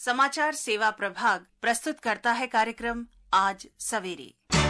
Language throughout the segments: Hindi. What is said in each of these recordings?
समाचार सेवा प्रभाग प्रस्तुत करता है कार्यक्रम आज सवेरे।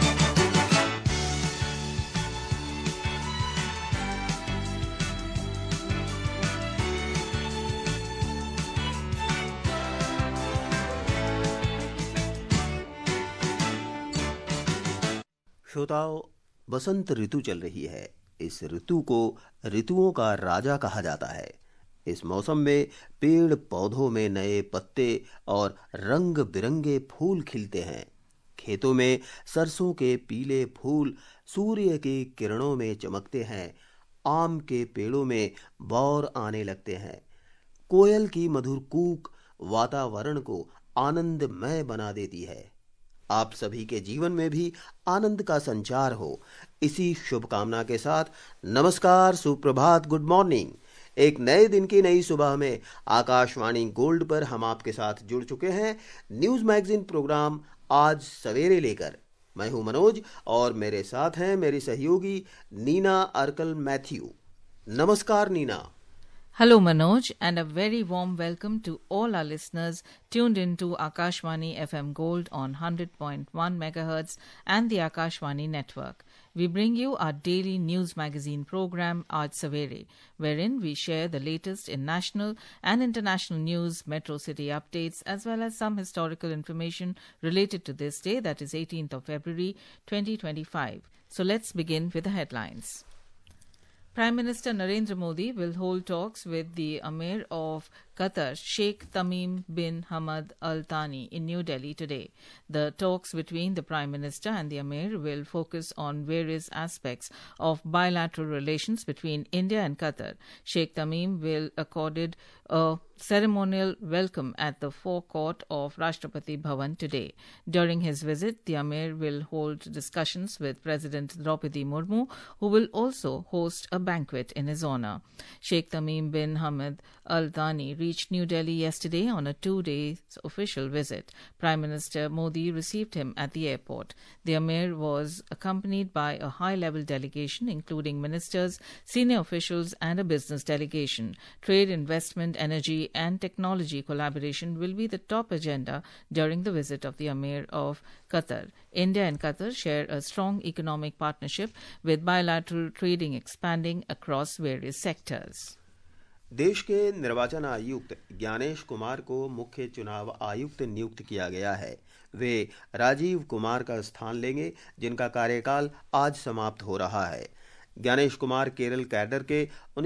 श्रोताओं, बसंत ऋतु चल रही है। इस ऋतु को ऋतुओं का राजा कहा जाता है। इस मौसम में पेड़ पौधों में नए पत्ते और रंग बिरंगे फूल खिलते हैं। खेतों में सरसों के पीले फूल सूर्य की किरणों में चमकते हैं। आम के पेड़ों में बौर आने लगते हैं। कोयल की मधुर कूक वातावरण को आनंदमय बना देती है। आप सभी के जीवन में भी आनंद का संचार हो, इसी शुभकामना के साथ नमस्कार, सुप्रभात, गुड मॉर्निंग। एक नए दिन की नई सुबह में आकाशवाणी गोल्ड पर हम आपके साथ जुड़ चुके हैं न्यूज मैगजीन प्रोग्राम आज सवेरे लेकर। मैं हूं मनोज और मेरे साथ हैं मेरी सहयोगी नीना अर्कल मैथ्यू। नमस्कार Neena. Hello Manoj, and a very warm welcome to all our listeners tuned into Akashvani FM Gold on 100.1 MHz and the Akashvani network. We bring you our daily news magazine program Aaj Savere, wherein we share the latest in national and international news, metro city updates, as well as some historical information related to this day, that is 18th of February 2025. So let's begin with the headlines. Prime Minister Narendra Modi will hold talks with the Emir of Qatar, Sheikh Tamim bin Hamad Al Thani, in New Delhi today. The talks between the Prime Minister and the Emir will focus on various aspects of bilateral relations between India and Qatar. Sheikh Tamim will accorded a ceremonial welcome at the forecourt of Rashtrapati Bhavan today. During his visit, the Emir will hold discussions with President Draupadi Murmu, who will also host a banquet in his honor. Sheikh Tamim bin Hamad Al Thani reached New Delhi yesterday on a 2-day official visit. Prime Minister Modi received him at the airport. The Emir was accompanied by a high-level delegation, including ministers, senior officials, and a business delegation. Trade, investment, energy, and technology collaboration will be the top agenda during the visit of the Emir of Qatar. India and Qatar share a strong economic partnership with bilateral trading expanding across various sectors. देश के निर्वाचन आयुक्त ज्ञानेश कुमार को मुख्य चुनाव आयुक्त नियुक्त किया गया है। वे राजीव कुमार का स्थान लेंगे, जिनका कार्यकाल आज समाप्त हो रहा है। ज्ञानेश कुमार केरल कैडर के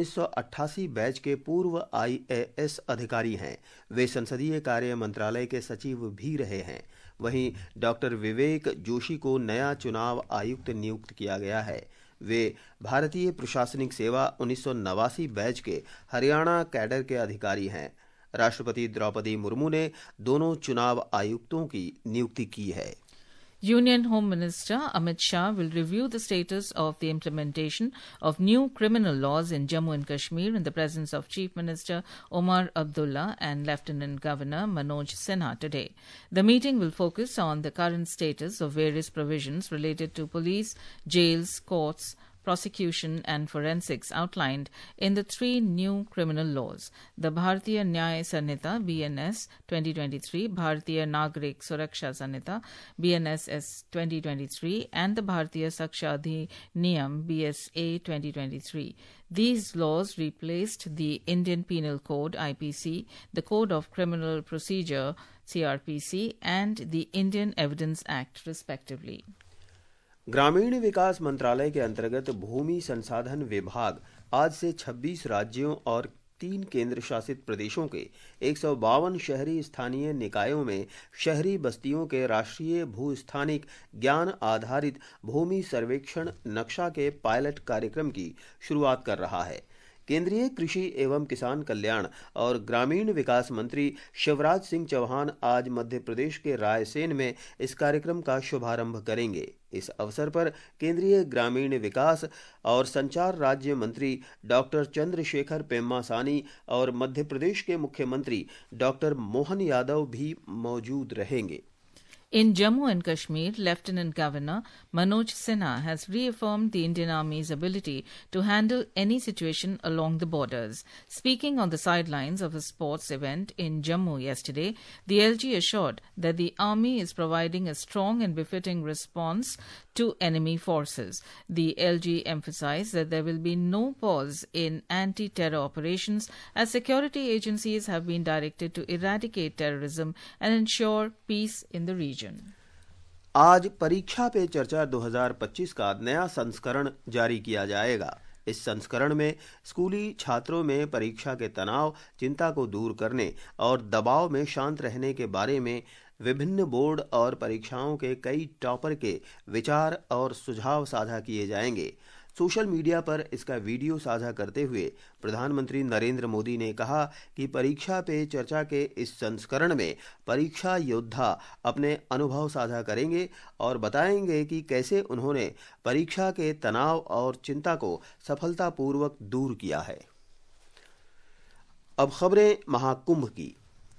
1988 बैच के पूर्व IAS अधिकारी हैं। वे संसदीय कार्य मंत्रालय के सचिव भी रहे हैं। वहीं डॉक्टर विवेक जोशी को नया चुनाव आयुक्त नियुक्त किया गया है। वे भारतीय प्रशासनिक सेवा 1989 बैच के हरियाणा कैडर के अधिकारी हैं। राष्ट्रपति द्रौपदी मुर्मू ने दोनों चुनाव आयुक्तों की नियुक्ति की है। Union Home Minister Amit Shah will review the status of the implementation of new criminal laws in Jammu and Kashmir in the presence of Chief Minister Omar Abdullah and Lieutenant Governor Manoj Sinha today. The meeting will focus on the current status of various provisions related to police, jails, courts, prosecution and forensics outlined in the 3 new criminal laws: the Bharatiya Nyay Sanhita BNS 2023, Bharatiya Nagrik Suraksha Sanhita BNSS 2023, and the Bharatiya Saksha Adhiniyam BSA 2023. These laws replaced the Indian Penal Code IPC, the Code of Criminal Procedure CRPC, and the Indian Evidence Act respectively. ग्रामीण विकास मंत्रालय के अंतर्गत भूमि संसाधन विभाग आज से 26 राज्यों और 3 केंद्र शासित प्रदेशों के 152 शहरी स्थानीय निकायों में शहरी बस्तियों के राष्ट्रीय भूस्थानिक ज्ञान आधारित भूमि सर्वेक्षण नक्शा के पायलट कार्यक्रम की शुरुआत कर रहा है। केंद्रीय कृषि एवं किसान कल्याण और ग्रामीण विकास मंत्री शिवराज सिंह चौहान आज मध्य प्रदेश के रायसेन में इस कार्यक्रम का शुभारंभ करेंगे। इस अवसर पर केंद्रीय ग्रामीण विकास और संचार राज्य मंत्री डॉक्टर चंद्रशेखर पेम्मासानी और मध्य प्रदेश के मुख्यमंत्री डॉक्टर मोहन यादव भी मौजूद रहेंगे। In Jammu and Kashmir, Lieutenant Governor Manoj Sinha has reaffirmed the Indian Army's ability to handle any situation along the borders. Speaking on the sidelines of a sports event in Jammu yesterday, the LG assured that the Army is providing a strong and befitting response to enemy forces. The LG emphasized that there will be no pause in anti-terror operations as security agencies have been directed to eradicate terrorism and ensure peace in the region. आज परीक्षा पे चर्चा 2025 का नया संस्करण जारी किया जाएगा। इस संस्करण में स्कूली छात्रों में परीक्षा के तनाव, चिंता को दूर करने और दबाव में शांत रहने के बारे में विभिन्न बोर्ड और परीक्षाओं के कई टॉपर के विचार और सुझाव साझा किए जाएंगे। सोशल मीडिया पर इसका वीडियो साझा करते हुए प्रधानमंत्री नरेंद्र मोदी ने कहा कि परीक्षा पे चर्चा के इस संस्करण में परीक्षा योद्धा अपने अनुभव साझा करेंगे और बताएंगे कि कैसे उन्होंने परीक्षा के तनाव और चिंता को सफलतापूर्वक दूर किया है। अब खबरें महाकुंभ की।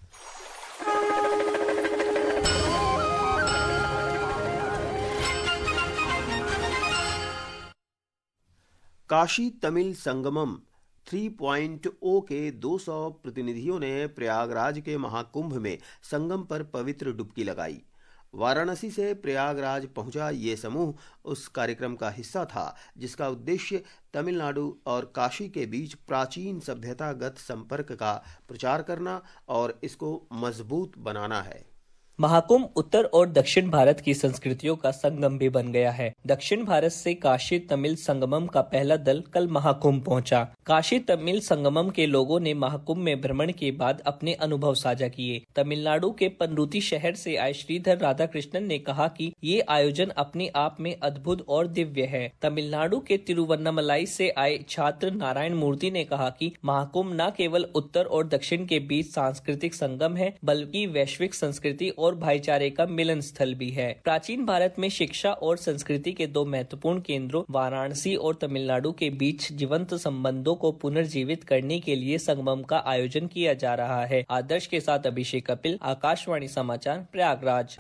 काशी तमिल संगमम 3.0 के 200 प्रतिनिधियों ने प्रयागराज के महाकुंभ में संगम पर पवित्र डुबकी लगाई। वाराणसी से प्रयागराज पहुंचा ये समूह उस कार्यक्रम का हिस्सा था जिसका उद्देश्य तमिलनाडु और काशी के बीच प्राचीन सभ्यतागत संपर्क का प्रचार करना और इसको मजबूत बनाना है। महाकुंभ उत्तर और दक्षिण भारत की संस्कृतियों का संगम भी बन गया है। दक्षिण भारत से काशी तमिल संगमम का पहला दल कल महाकुंभ पहुंचा। काशी तमिल संगमम के लोगों ने महाकुंभ में भ्रमण के बाद अपने अनुभव साझा किए। तमिलनाडु के पनरुति शहर से आए श्रीधर राधाकृष्णन ने कहा कि ये आयोजन अपने आप में अद्भुत और दिव्य है। तमिलनाडु के तिरुवन्नामलाई से आए छात्र नारायण मूर्ति ने कहा कि महाकुंभ न केवल उत्तर और दक्षिण के बीच सांस्कृतिक संगम है बल्कि वैश्विक संस्कृति और भाईचारे का मिलन स्थल भी है। प्राचीन भारत में शिक्षा और संस्कृति के दो महत्वपूर्ण केंद्रों वाराणसी और तमिलनाडु के बीच जीवंत संबंधों को पुनर्जीवित करने के लिए संगमम का आयोजन किया जा रहा है। आदर्श के साथ अभिषेक कपिल, आकाशवाणी समाचार, प्रयागराज।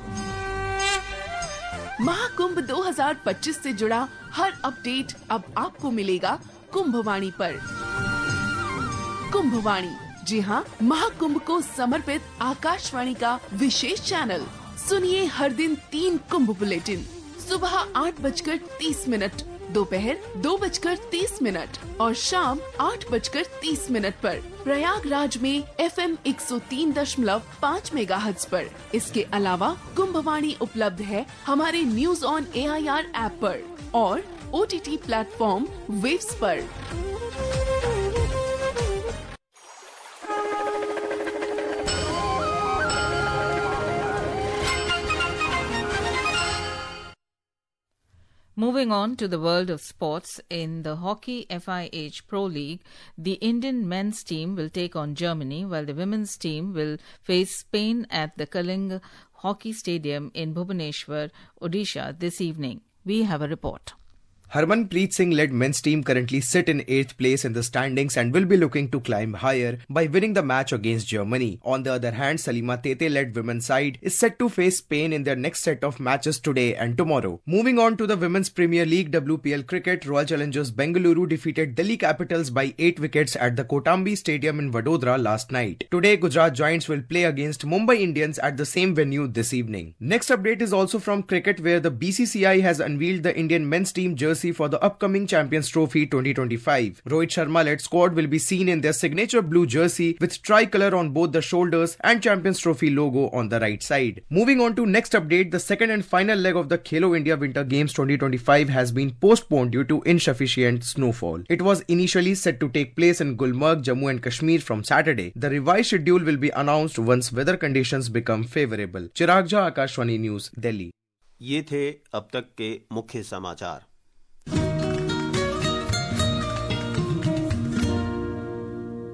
महाकुंभ 2025 से जुड़ा हर अपडेट अब आपको मिलेगा कुंभवाणी पर। कुंभवाणी, जी हाँ, महाकुंभ को समर्पित आकाशवाणी का विशेष चैनल। सुनिए हर दिन 3 कुंभ बुलेटिन, सुबह 8:30, दोपहर 2:30 और शाम 8:30 पर प्रयागराज में FM 103.5 मेगाहर्ट्ज पर। इसके अलावा कुंभवाणी उपलब्ध है हमारे न्यूज ऑन AIR ऐप पर और OTT प्लेटफॉर्म वेव्स पर। Moving on to the world of sports, in the Hockey FIH Pro League, the Indian men's team will take on Germany while the women's team will face Spain at the Kalinga Hockey Stadium in Bhubaneswar, Odisha this evening. We have a report. Harmanpreet Singh led men's team currently sit in 8th place in the standings and will be looking to climb higher by winning the match against Germany. On the other hand, Salima Tete led women's side is set to face Spain in their next set of matches today and tomorrow. Moving on to the Women's Premier League WPL cricket, Royal Challengers Bengaluru defeated Delhi Capitals by 8 wickets at the Kotambi Stadium in Vadodara last night. Today, Gujarat Giants will play against Mumbai Indians at the same venue this evening. Next update is also from cricket, where the BCCI has unveiled the Indian men's team jersey for the upcoming Champions Trophy 2025. Rohit Sharma-led squad will be seen in their signature blue jersey with tricolor on both the shoulders and Champions Trophy logo on the right side. Moving on to next update, the second and final leg of the Khelo India Winter Games 2025 has been postponed due to insufficient snowfall. It was initially set to take place in Gulmarg, Jammu and Kashmir from Saturday. The revised schedule will be announced once weather conditions become favorable. Chirag Jha, Akashvani News, Delhi. ये थे अब तक के मुख्य समाचार।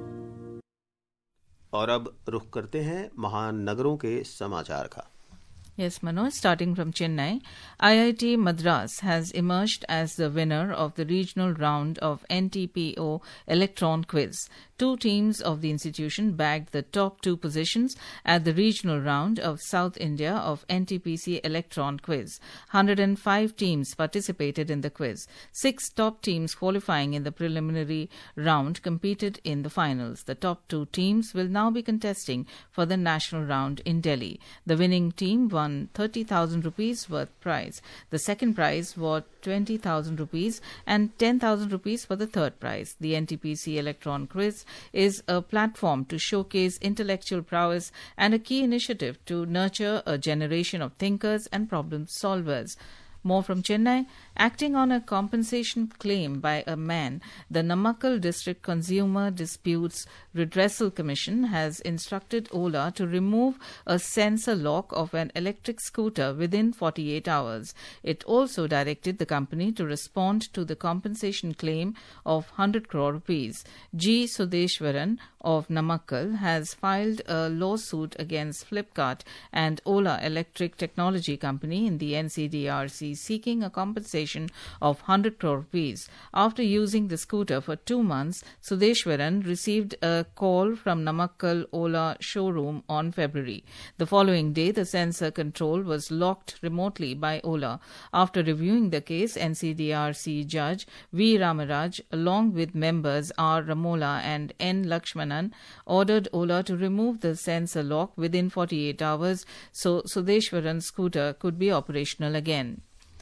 और अब रुख करते हैं महान नगरों के समाचार का। Yes, Manoj, starting from Chennai, IIT Madras has emerged as the winner of the regional round of NTPO Electron Quiz. Two teams of the institution bagged the top two positions at the regional round of South India of NTPC Electron Quiz. 105 teams participated in the quiz. 6 top teams qualifying in the preliminary round competed in the finals. The top two teams will now be contesting for the national round in Delhi. The winning team won 30,000 rupees worth prize. The second prize was 20,000 rupees and 10,000 rupees for the third prize. The NTPC Electron Quiz is a platform to showcase intellectual prowess and a key initiative to nurture a generation of thinkers and problem solvers. More from Chennai. Acting on a compensation claim by a man, the Namakkal District Consumer Disputes Redressal Commission has instructed Ola to remove a sensor lock of an electric scooter within 48 hours. It also directed the company to respond to the compensation claim of 100 crore rupees. G. Sudeshwaran of Namakkal has filed a lawsuit against Flipkart and Ola Electric Technology Company in the NCDRC seeking a compensation of 100 crore rupees. After using the scooter for 2 months, Sudeshwaran received a call from Namakkal Ola showroom on February. The following day, the sensor control was locked remotely by Ola. After reviewing the case, NCDRC Judge V. Ramaraj, along with members R. Ramola and N. Lakshmanan, ordered Ola to remove the sensor lock within 48 hours so Sudeshwaran's scooter could be operational again.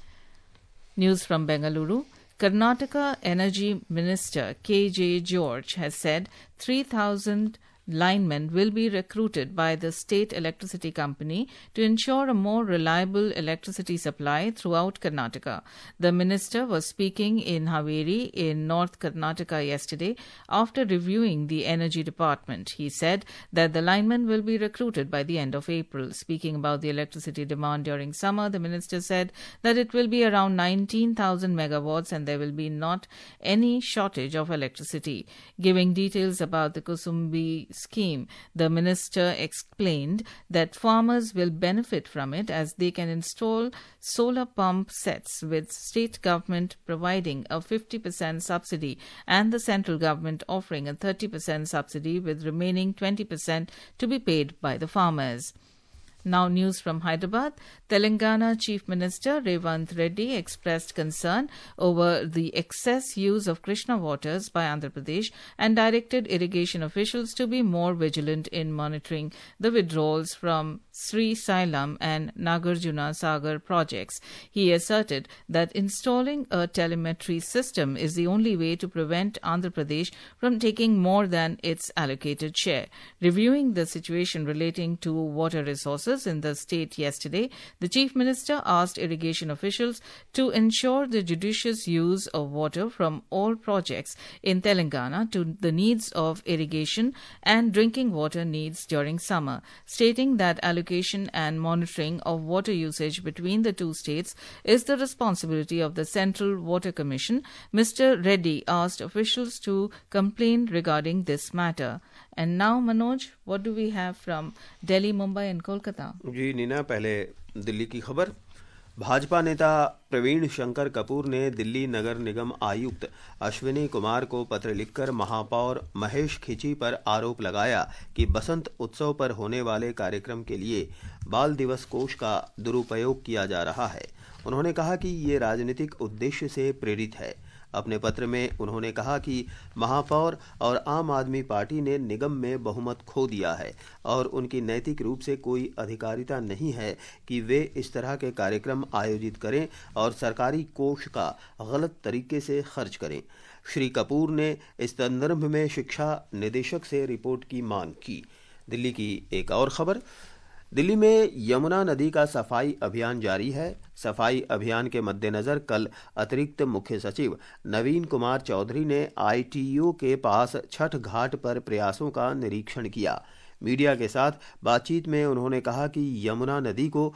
News from Bengaluru. Karnataka Energy Minister K.J. George has said 3,000 linemen will be recruited by the state electricity company to ensure a more reliable electricity supply throughout Karnataka. The minister was speaking in Haveri in North Karnataka yesterday after reviewing the energy department. He said that the linemen will be recruited by the end of April. Speaking about the electricity demand during summer, the minister said that it will be around 19,000 megawatts and there will be not any shortage of electricity. Giving details about the Kusumbi scheme, the minister explained that farmers will benefit from it as they can install solar pump sets with state government providing a 50% subsidy and the central government offering a 30% subsidy with remaining 20% to be paid by the farmers. Now news from Hyderabad. Telangana Chief Minister Revant Reddy expressed concern over the excess use of Krishna waters by Andhra Pradesh and directed irrigation officials to be more vigilant in monitoring the withdrawals from Sri Sailam and Nagarjuna Sagar projects. He asserted that installing a telemetry system is the only way to prevent Andhra Pradesh from taking more than its allocated share. Reviewing the situation relating to water resources in the state yesterday, the Chief Minister asked irrigation officials to ensure the judicious use of water from all projects in Telangana to the needs of irrigation and drinking water needs during summer, stating that allocation and monitoring of water usage between the two states is the responsibility of the Central Water Commission. Mr. Reddy asked officials to complain regarding this matter. And now, Manoj, what do we have from Delhi, Mumbai and Kolkata? जी नीना, पहले दिल्ली की खबर। भाजपा नेता प्रवीण शंकर कपूर ने दिल्ली नगर निगम आयुक्त अश्विनी कुमार को पत्र लिखकर महापौर महेश खिची पर आरोप लगाया कि बसंत उत्सव पर होने वाले कार्यक्रम के लिए बाल दिवस कोष का दुरुपयोग किया जा रहा है। उन्होंने कहा कि ये राजनीतिक उद्देश्य से प्रेरित है। अपने पत्र में उन्होंने कहा कि महापौर और आम आदमी पार्टी ने निगम में बहुमत खो दिया है और उनकी नैतिक रूप से कोई अधिकारिता नहीं है कि वे इस तरह के कार्यक्रम आयोजित करें और सरकारी कोष का गलत तरीके से खर्च करें। श्री कपूर ने इस संदर्भ में शिक्षा निदेशक से रिपोर्ट की मांग की। दिल्ली की एक और खबर। दिल्ली में यमुना नदी का सफाई अभियान जारी है। सफाई अभियान के मद्देनजर कल अतिरिक्त मुख्य सचिव नवीन कुमार चौधरी ने आईटीओ के पास छठ घाट पर प्रयासों का निरीक्षण किया। मीडिया के साथ बातचीत में उन्होंने कहा कि यमुना नदी को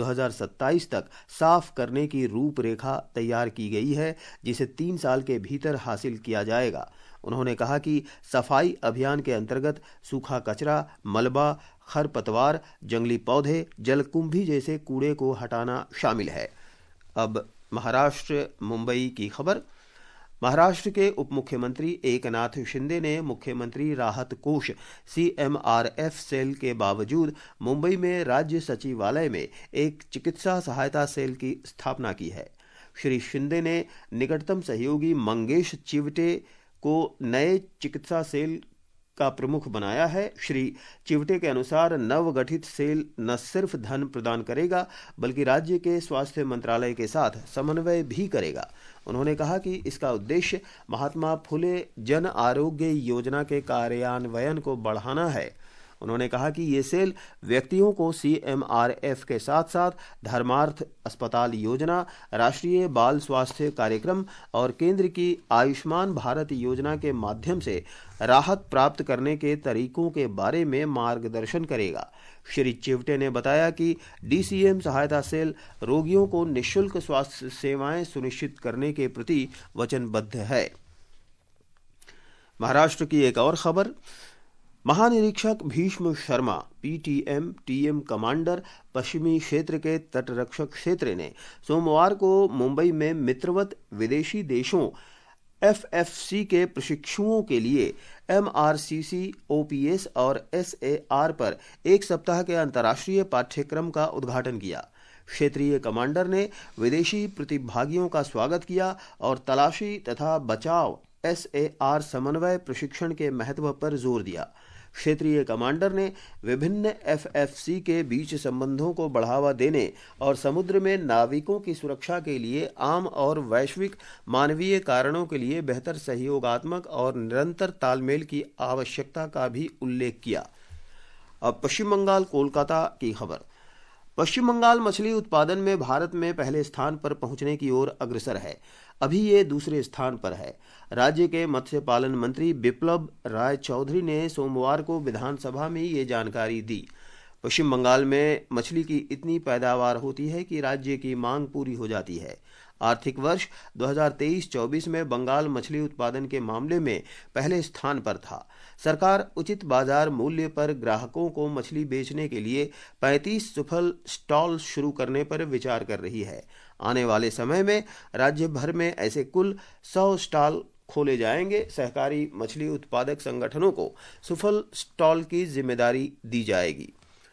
2027 तक साफ करने की रूपरेखा तैयार की गई है, जिसे 3 साल के भीतर हासिल किया जाएगा। उन्होंने कहा कि सफाई अभियान के अंतर्गत सूखा कचरा, मलबा, खरपतवार, जंगली पौधे, जलकुंभी जैसे कूड़े को हटाना शामिल है। अब महाराष्ट्र मुंबई की खबर। महाराष्ट्र के उप मुख्यमंत्री एकनाथ शिंदे ने मुख्यमंत्री राहत कोष CMRF सेल के बावजूद मुंबई में राज्य सचिवालय में एक चिकित्सा सहायता सेल की स्थापना की है। श्री शिंदे ने निकटतम सहयोगी मंगेश चिवटे को नए चिकित्सा सेल का प्रमुख बनाया है। श्री चिवटे के अनुसार नवगठित सेल न सिर्फ धन प्रदान करेगा बल्कि राज्य के स्वास्थ्य मंत्रालय के साथ समन्वय भी करेगा। उन्होंने कहा कि इसका उद्देश्य महात्मा फुले जन आरोग्य योजना के कार्यान्वयन को बढ़ाना है। उन्होंने कहा कि ये सेल व्यक्तियों को CMRF के साथ साथ धर्मार्थ अस्पताल योजना, राष्ट्रीय बाल स्वास्थ्य कार्यक्रम और केंद्र की आयुष्मान भारत योजना के माध्यम से राहत प्राप्त करने के तरीकों के बारे में मार्गदर्शन करेगा। श्री चिवटे ने बताया कि DCM सहायता सेल रोगियों को निःशुल्क स्वास्थ्य सेवाएं सुनिश्चित करने के प्रति वचनबद्ध है। महाराष्ट्र की एक और खबर। महानिरीक्षक Bhishma Sharma PTM TM commander पश्चिमी क्षेत्र के तटरक्षक क्षेत्र ने सोमवार को मुंबई में मित्रवत विदेशी देशों FFC के प्रशिक्षुओं के लिए MRCC, OPS और SAR पर एक सप्ताह के अंतर्राष्ट्रीय पाठ्यक्रम का उद्घाटन किया। क्षेत्रीय कमांडर ने विदेशी प्रतिभागियों का स्वागत किया और तलाशी तथा बचाव SAR समन्वय प्रशिक्षण के महत्व पर जोर दिया। क्षेत्रीय कमांडर ने विभिन्न FFC के बीच संबंधों को बढ़ावा देने और समुद्र में नाविकों की सुरक्षा के लिए आम और वैश्विक मानवीय कारणों के लिए बेहतर सहयोगात्मक और निरंतर तालमेल की आवश्यकता का भी उल्लेख किया। अब पश्चिम बंगाल कोलकाता की खबर। पश्चिम बंगाल मछली उत्पादन में भारत में पहले स्थान पर पहुंचने की ओर अग्रसर है। अभी ये दूसरे स्थान पर है। राज्य के मत्स्य पालन मंत्री बिप्लब राय चौधरी ने सोमवार को विधानसभा में ये जानकारी दी। पश्चिम बंगाल में मछली की इतनी पैदावार होती है कि राज्य की मांग पूरी हो जाती है। आर्थिक वर्ष 2023-24 में बंगाल मछली उत्पादन के मामले में पहले स्थान पर था। सरकार उचित बाजार मूल्य पर ग्राहकों को मछली बेचने के लिए 35 सुफल स्टॉल शुरू करने पर विचार कर रही है। आने वाले समय में राज्य भर में ऐसे कुल 100 स्टॉल खोले जाएंगे। सहकारी मछली उत्पादक संगठनों को सुफल स्टॉल की जिम्मेदारी दी जाएगी।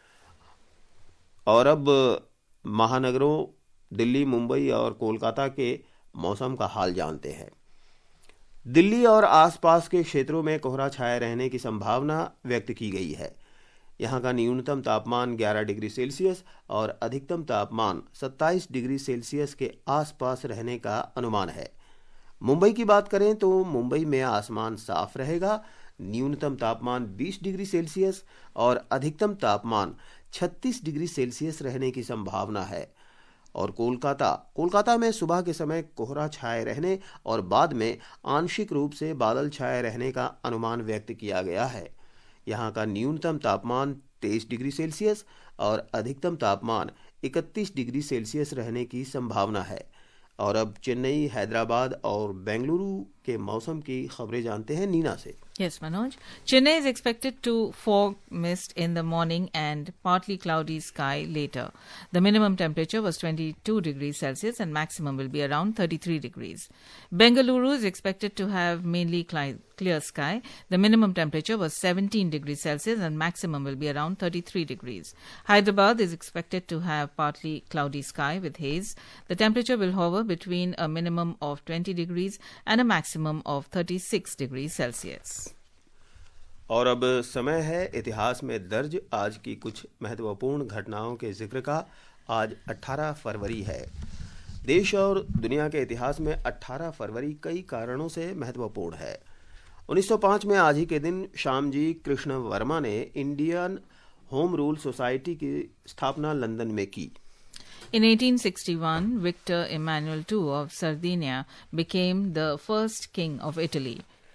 और अब महानगरों दिल्ली, मुंबई और कोलकाता के मौसम का हाल जानते हैं। दिल्ली और आसपास के क्षेत्रों में कोहरा छाए रहने की संभावना व्यक्त की गई है। यहां का न्यूनतम तापमान 11 डिग्री सेल्सियस और अधिकतम तापमान 27 डिग्री सेल्सियस के आसपास रहने का अनुमान है। मुंबई की बात करें तो मुंबई में आसमान साफ रहेगा। न्यूनतम तापमान 20 डिग्री सेल्सियस और अधिकतम तापमान 36 डिग्री सेल्सियस रहने की संभावना है। और कोलकाता में सुबह के समय कोहरा छाए रहने और बाद में आंशिक रूप से बादल छाए रहने का अनुमान व्यक्त किया गया है। यहाँ का न्यूनतम तापमान 23 डिग्री सेल्सियस और अधिकतम तापमान 31 डिग्री सेल्सियस रहने की संभावना है। और अब चेन्नई, हैदराबाद और बेंगलुरु के मौसम की खबरें जानते हैं नीना से। Yes, Manoj. Chennai is expected to fog mist in the morning and partly cloudy sky later. The minimum temperature was 22 degrees Celsius and maximum will be around 33 degrees. Bengaluru is expected to have mainly clear sky. The minimum temperature was 17 degrees Celsius and maximum will be around 33 degrees. Hyderabad is expected to have partly cloudy sky with haze. The temperature will hover between a minimum of 20 degrees and a maximum of 36 degrees Celsius. और अब समय है इतिहास में दर्ज आज की कुछ महत्वपूर्ण घटनाओं के जिक्र का। आज 18 फरवरी है। देश और दुनिया के इतिहास में 18 फरवरी कई कारणों से महत्वपूर्ण है। 1905 में आज ही के दिन श्यामजी कृष्ण वर्मा ने इंडियन होम रूल सोसाइटी की स्थापना लंदन में की। In 1861, Victor Emmanuel II of Sardinia became the first king of Italy.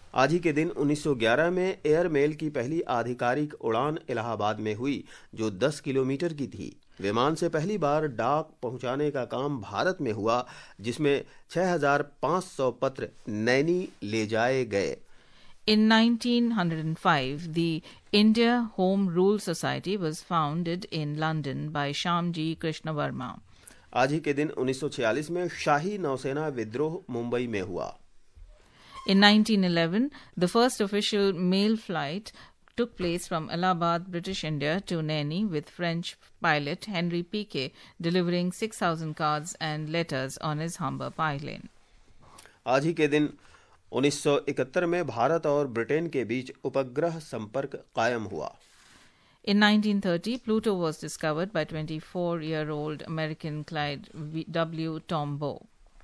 आज ही के दिन 1911 में एयर मेल की पहली आधिकारिक उड़ान इलाहाबाद में हुई, जो 10 किलोमीटर की थी। विमान से पहली बार डाक पहुंचाने का काम भारत में हुआ, जिसमें 6,500 पत्र नैनी ले जाए गए। In 1905, the India Home Rule Society was founded in London by Shyamji Krishnavarma. आज ही के दिन 1946 में शाही नौसेना विद्रोह मुंबई में हुआ। In 1911, the first official mail flight took place from Allahabad, British India to Naini with French pilot Henry Piquet delivering 6,000 cards and letters on his Humber plane. आज ही के दिन 1971 में भारत और ब्रिटेन के बीच उपग्रह संपर्क कायम हुआ। In 1930, Pluto was discovered by 24-year-old American Clyde W. Tombaugh.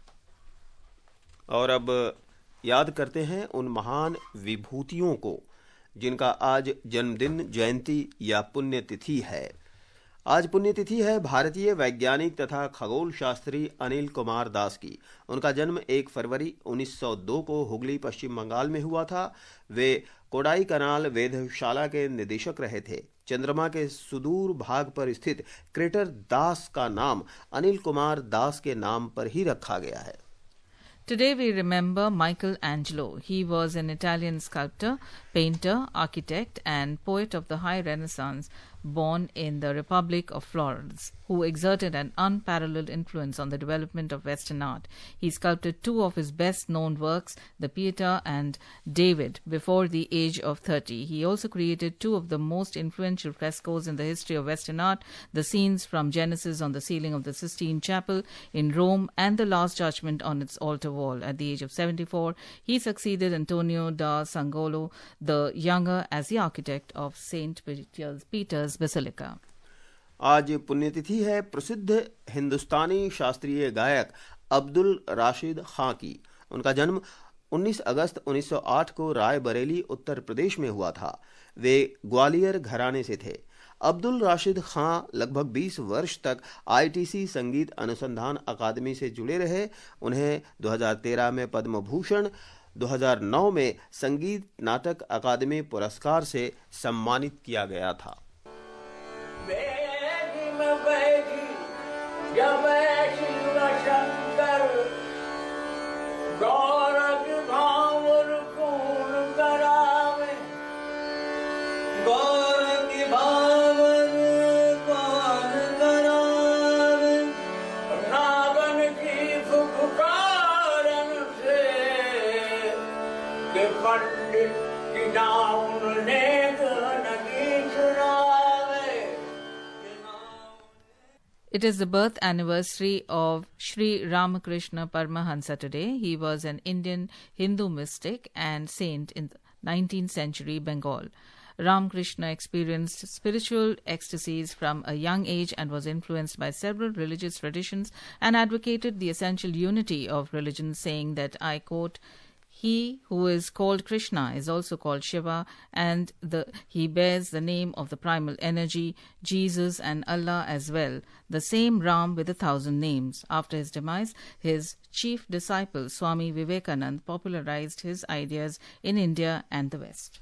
और अब याद करते हैं उन महान विभूतियों को जिनका आज जन्मदिन, जयंती या पुण्यतिथि है। आज पुण्यतिथि है भारतीय वैज्ञानिक तथा खगोल शास्त्री अनिल कुमार दास की। उनका जन्म 1 फरवरी 1902 को हुगली, पश्चिम बंगाल में हुआ था। वे कोडाई कनाल वेधशाला के निदेशक रहे थे। चंद्रमा के सुदूर भाग पर स्थित क्रेटर दास का नाम अनिल कुमार दास के नाम पर ही रखा गया है। Today we remember Michelangelo. He was an Italian sculptor, painter, architect and poet of the High Renaissance, born in the Republic of Florence, who exerted an unparalleled influence on the development of Western art. He sculpted 2 of his best-known works, the Pietà and David, before the age of 30. He also created 2 of the most influential frescoes in the history of Western art, the scenes from Genesis on the ceiling of the Sistine Chapel in Rome and the Last Judgment on its altar wall. At the age of 74, he succeeded Antonio da Sangolo the Younger as the architect of St. Peter's Basilica. आज पुण्यतिथि है प्रसिद्ध हिंदुस्तानी शास्त्रीय गायक अब्दुल राशिद खां की। उनका जन्म 19 अगस्त 1908 को रायबरेली, उत्तर प्रदेश में हुआ था। वे ग्वालियर घराने से थे। अब्दुल राशिद खां लगभग 20 वर्ष तक आईटीसी संगीत अनुसंधान अकादमी से जुड़े रहे। उन्हें 2013 में पद्म भूषण, 2009 में संगीत नाटक अकादमी पुरस्कार से सम्मानित किया गया था। It is the birth anniversary of Sri Ramakrishna Paramahansa today. He was an Indian Hindu mystic and saint in the 19th century Bengal. Ramakrishna experienced spiritual ecstasies from a young age and was influenced by several religious traditions and advocated the essential unity of religion, saying that, I quote, "He who is called Krishna is also called Shiva, and he bears the name of the primal energy, Jesus and Allah as well, the same Ram with 1,000 names." After his demise, his chief disciple Swami Vivekanand popularized his ideas in India and the West.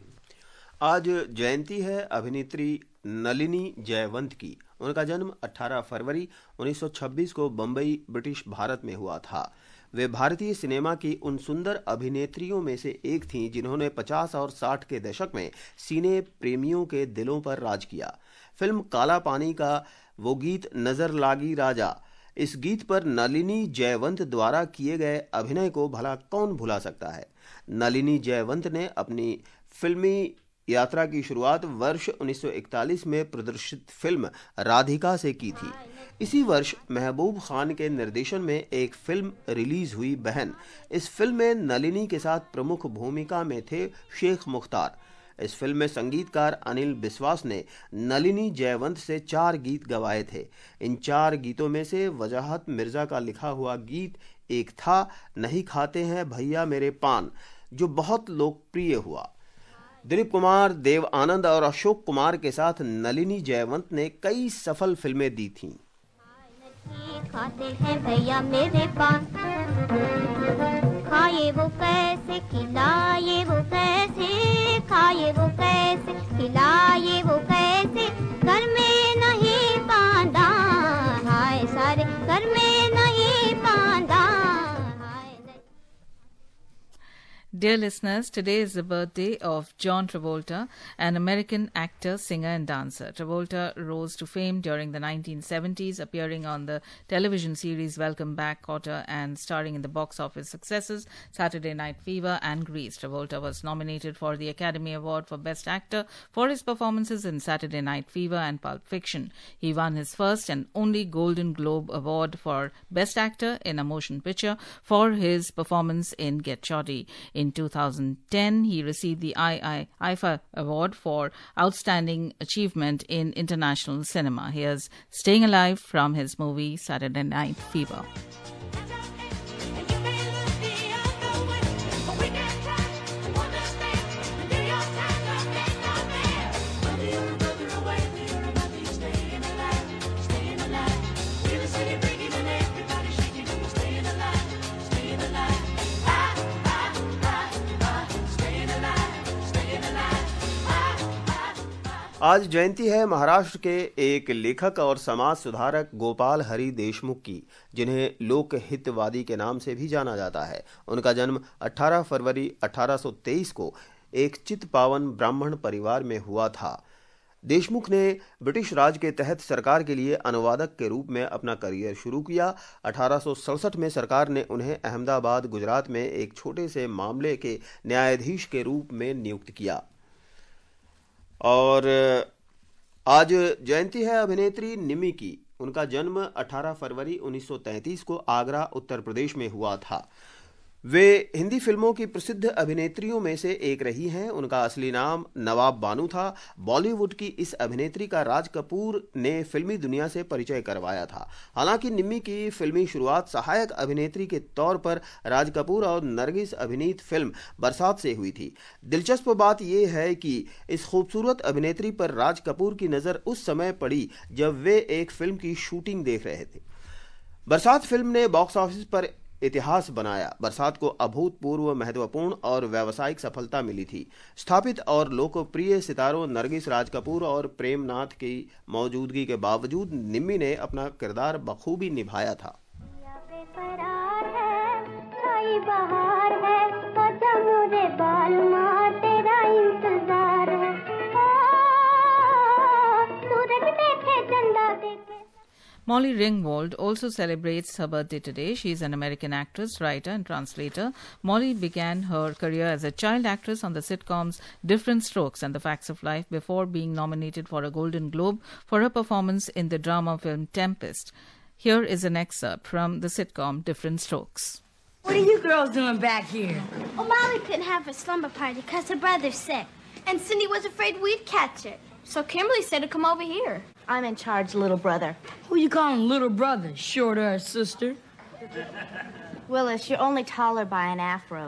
आज जयंती है अभिनेत्री नलिनी जयवंत की। उनका जन्म 18 फरवरी 1926 को बम्बई, ब्रिटिश भारत में हुआ था। वे भारतीय सिनेमा की उन सुंदर अभिनेत्रियों में से एक थीं जिन्होंने 50 और 60 के दशक में सिने प्रेमियों के दिलों पर राज किया। फिल्म काला पानी का वो गीत नजर लागी राजा, इस गीत पर नलिनी जयवंत द्वारा किए गए अभिनय को भला कौन भुला सकता है। नलिनी जयवंत ने अपनी फिल्मी यात्रा की शुरुआत वर्ष 1941 में प्रदर्शित फिल्म राधिका से की थी। इसी वर्ष महबूब खान के निर्देशन में एक फिल्म रिलीज हुई, बहन। इस फिल्म में नलिनी के साथ प्रमुख भूमिका में थे शेख मुख्तार। इस फिल्म में संगीतकार अनिल बिस्वास ने नलिनी जयवंत से 4 गीत गवाए थे। इन 4 गीतों में से वजाहत मिर्जा का लिखा हुआ गीत एक था, नहीं खाते हैं भैया मेरे पान, जो बहुत लोकप्रिय हुआ। दिलीप कुमार, देव आनंद और अशोक कुमार के साथ नलिनी जयवंत ने कई सफल फिल्में दी थीं। खाते हैं भैया मेरे पान, खाए वो कैसे खिलाए वो कैसे खाए वो कैसे खिलाए वो कैसे घर में नहीं बांधा हाय सारे घर में नहीं बांधा. Dear listeners, today is the birthday of John Travolta, an American actor, singer and dancer. Travolta rose to fame during the 1970s, appearing on the television series Welcome Back, Kotter, and starring in the box office successes Saturday Night Fever and Grease. Travolta was nominated for the Academy Award for Best Actor for his performances in Saturday Night Fever and Pulp Fiction. He won his first and only Golden Globe Award for Best Actor in a Motion Picture for his performance in Get Shorty. In 2010, he received the IFA Award for Outstanding Achievement in International Cinema. Here's Staying Alive from his movie Saturday Night Fever. आज जयंती है महाराष्ट्र के एक लेखक और समाज सुधारक गोपाल हरि देशमुख की, जिन्हें लोक हितवादी के नाम से भी जाना जाता है। उनका जन्म 18 फरवरी 1823 को एक चित्पावन ब्राह्मण परिवार में हुआ था। देशमुख ने ब्रिटिश राज के तहत सरकार के लिए अनुवादक के रूप में अपना करियर शुरू किया। 1867 में सरकार ने उन्हें अहमदाबाद, गुजरात में एक छोटे से मामले के न्यायाधीश के रूप में नियुक्त किया। और आज जयंती है अभिनेत्री निम्मी की। उनका जन्म 18 फरवरी 1933 को आगरा, उत्तर प्रदेश में हुआ था। वे हिंदी फिल्मों की प्रसिद्ध अभिनेत्रियों में से एक रही हैं। उनका असली नाम नवाब बानू था। बॉलीवुड की इस अभिनेत्री का राज कपूर ने फिल्मी दुनिया से परिचय करवाया था। हालांकि निम्मी की फिल्मी शुरुआत सहायक अभिनेत्री के तौर पर राज कपूर और नरगिस अभिनीत फिल्म बरसात से हुई थी। दिलचस्प बात यह है कि इस खूबसूरत अभिनेत्री पर राज कपूर की नज़र उस समय पड़ी जब वे एक फिल्म की शूटिंग देख रहे थे। बरसात फिल्म ने बॉक्स ऑफिस पर इतिहास बनाया। बरसात को अभूतपूर्व महत्वपूर्ण और व्यावसायिक सफलता मिली थी। स्थापित और लोकप्रिय सितारों नरगिस, राज कपूर और प्रेम नाथ की मौजूदगी के बावजूद निम्मी ने अपना किरदार बखूबी निभाया था। Molly Ringwald also celebrates her birthday today. She is an American actress, writer and translator. Molly began her career as a child actress on the sitcoms Different Strokes and The Facts of Life before being nominated for a Golden Globe for her performance in the drama film Tempest. Here is an excerpt from the sitcom Different Strokes. What are you girls doing back here? Oh, Molly couldn't have her slumber party because her brother's sick. And Cindy was afraid we'd catch it. So Kimberly said to come over here. I'm in charge, little brother. Who you calling little brother? Short-ass sister? Willis, you're only taller by an afro.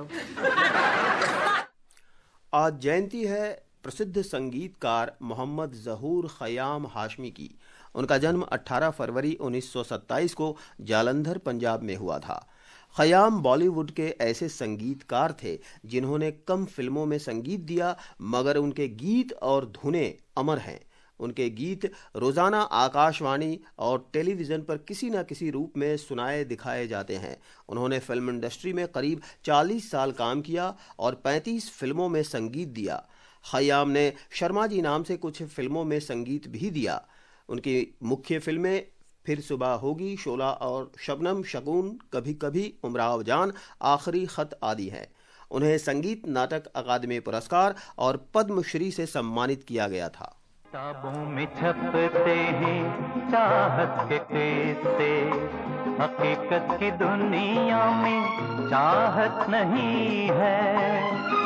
आज जयंती है प्रसिद्ध संगीतकार मोहम्मद ज़हूर ख़याम हाशमी की। उनका जन्म 18 फरवरी 1927 को जालंधर, पंजाब में हुआ था। ख़याम बॉलीवुड के ऐसे संगीतकार थे जिन्होंने कम फिल्मों में संगीत दिया, मगर उनके गीत और धुनें अमर हैं। उनके गीत रोज़ाना आकाशवाणी और टेलीविज़न पर किसी न किसी रूप में सुनाए दिखाए जाते हैं। उन्होंने फिल्म इंडस्ट्री में करीब 40 साल काम किया और 35 फिल्मों में संगीत दिया। ख़याम ने शर्मा जी नाम से कुछ फिल्मों में संगीत भी दिया। उनकी मुख्य फिल्में फिर सुबह होगी, शोला और शबनम, शगुन, कभी कभी, उमराव जान, आखिरी खत आदि हैं। उन्हें संगीत नाटक अकादमी पुरस्कार और पद्मश्री से सम्मानित किया गया था। किताबों में छपते हैं चाहत के किस्से, हकीकत की दुनिया में चाहत नहीं है।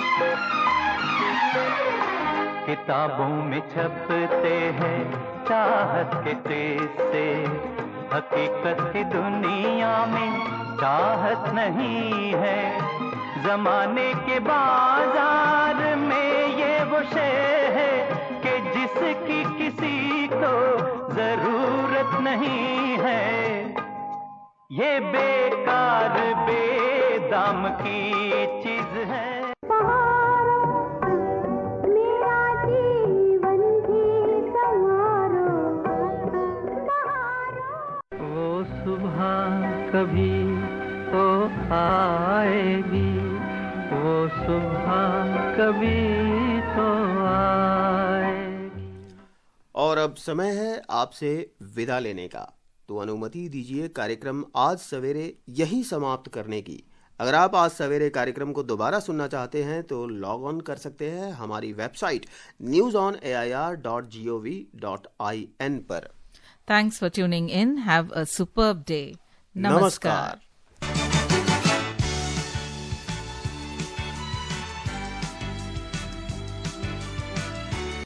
किताबों में छपते हैं चाहत के किस्से, हकीकत की दुनिया में चाहत नहीं है। जमाने के बाजार में ये वो शे है कि जिसकी किसी को जरूरत नहीं है। ये बेकार दाम की चीज है। वो सुबह कभी तो आएगी, वो सुबह कभी तो आएगी। और अब समय है आपसे विदा लेने का, तो अनुमति दीजिए कार्यक्रम आज सवेरे यहीं समाप्त करने की। अगर आप आज सवेरे कार्यक्रम को दोबारा सुनना चाहते हैं तो लॉग ऑन कर सकते हैं हमारी वेबसाइट newsonair.gov.in पर। Thanks for tuning in. Have a superb day. Namaskar.